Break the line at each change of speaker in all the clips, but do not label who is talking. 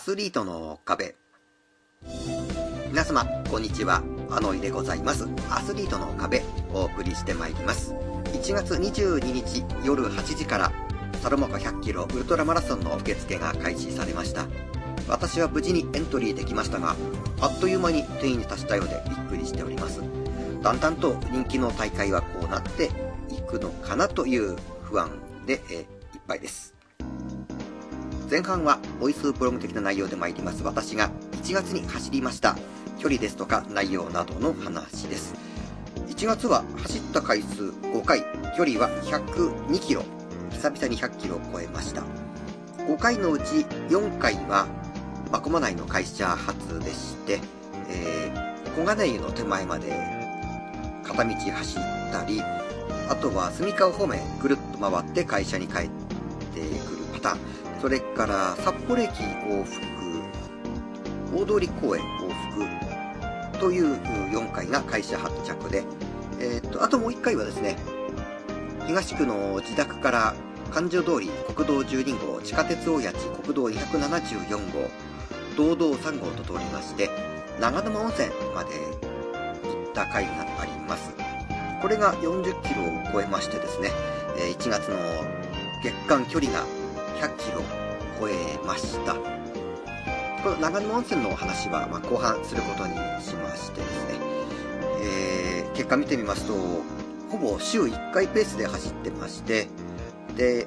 スリートの壁。皆様こんにちは、あのいでございます。アスリートの壁お送りしてまいります。1月22日夜8時からサロマカ100キロウルトラマラソンの受付が開始されました。私は無事にエントリーできましたが、あっという間に定員に達したようでびっくりしております。だんだんと人気の大会はこうなっていくのかなという不安でいっぱいです。前半はボイスブログ的な内容で参ります。私が1月に走りました距離ですとか内容などの話です。1月は走った回数5回、距離は102キロ、久々に100キロを超えました。5回のうち4回は真駒内の会社初でして、小金湯の手前まで片道走ったり、あとは住川方面ぐるっと回って会社に帰ってくるパターン、それから札幌駅往復、大通公園往復という4回が会社発着で、あともう1回はですね、東区の自宅から環状通り国道12号、地下鉄大谷地国道274号、道道3号と通りまして長沼温泉まで行った回があります。これが40キロを超えましてですね、1月の月間距離が100キロ超えました。この長沼温泉のお話は後半することにしましてですね、結果見てみますとほぼ週1回ペースで走ってまして、で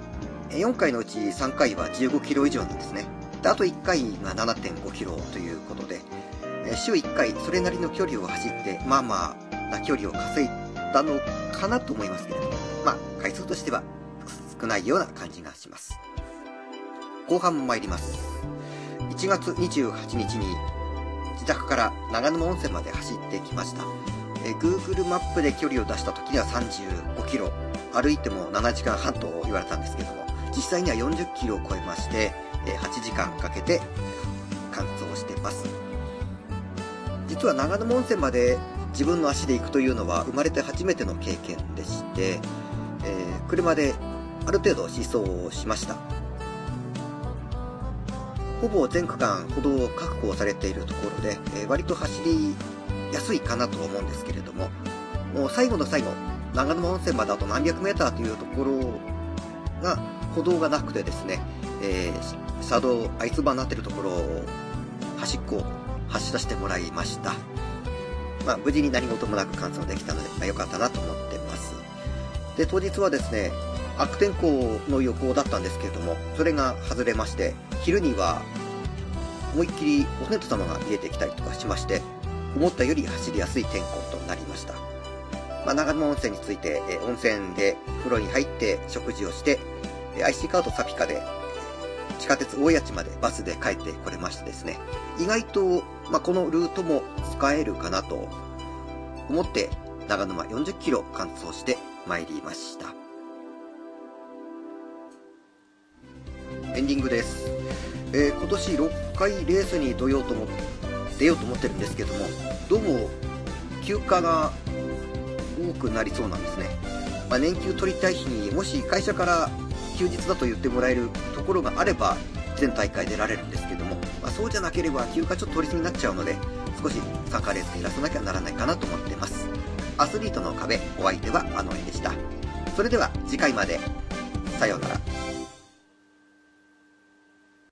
4回のうち3回は15キロ以上なんですね。であと1回が 7.5 キロということで、週1回それなりの距離を走ってまあまあな距離を稼いだのかなと思いますけれども、回数としては少ないような感じがします。後半も参ります。1月28日に自宅から長沼温泉まで走ってきました。Google マップで距離を出した時には35キロ、歩いても7時間半と言われたんですけども、実際には40キロを超えまして8時間かけて完走してます。実は長沼温泉まで自分の足で行くというのは生まれて初めての経験でして、車である程度疾走をしました。ほぼ全区間歩道を確保されているところで、割と走りやすいかなと思うんですけれども、もう最後の最後長沼温泉まであと何百メーターというところが歩道がなくてですね、車道アイスバーになっているところを端っこを走らせてもらいました。無事に何事もなく完走できたので、良かったなと思ってます。で当日はですね、悪天候の予報だったんですけれども、それが外れまして、昼には思いっきりお天道様が見えてきたりとかしまして、思ったより走りやすい天候となりました。長沼温泉について、温泉で風呂に入って食事をして、IC カードサピカで地下鉄大谷地までバスで帰ってこれましてですね、意外と、このルートも使えるかなと思って長沼40キロ完走して参りました。エンディングです。今年6回レースに出ようと思ってるんですけども、どうも休暇が多くなりそうなんですね。年休取りたい日にもし会社から休日だと言ってもらえるところがあれば全大会出られるんですけども、そうじゃなければ休暇ちょっと取りすぎになっちゃうので、少し参加レース減らさなきゃならないかなと思っています。アスリートの壁、お相手はあの絵でした。それでは次回まで。さようなら。